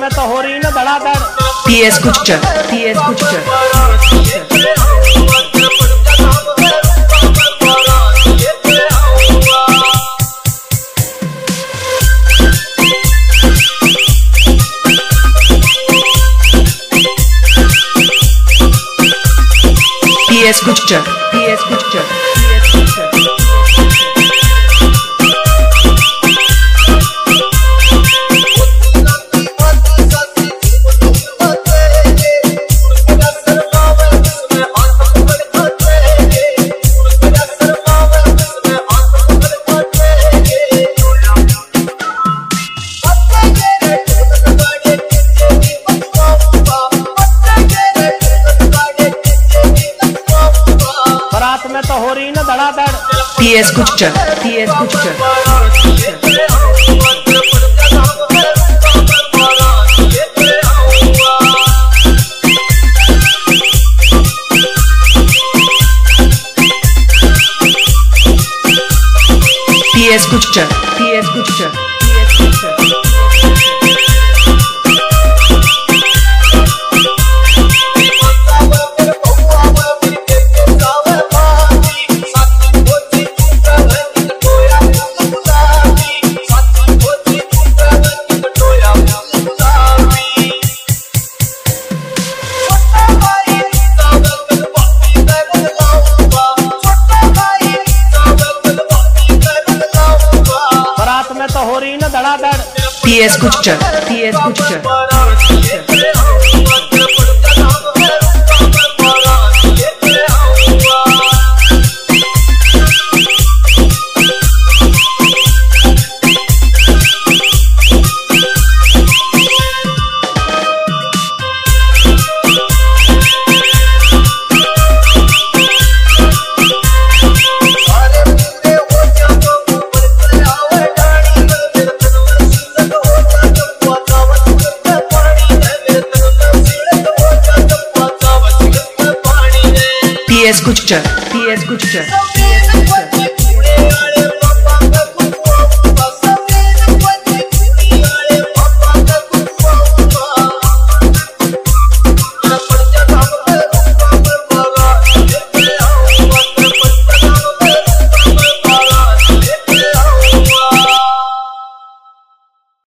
में तो हो रही ना धड़ाधड़। PS Kuchar, PS Kuchar, PS Kuchar, PS Kuchar, PS Kuchar. में तो हो रही ना धड़ाधड़। PS Kuchar, PS Kuchar, PS Kuchar, PS Kuchar, PS Kuchar. में तो हो रही ना धड़ाधड़। PS Kuchar, PS Kuchar. PS Kuchar, PS Kuchar.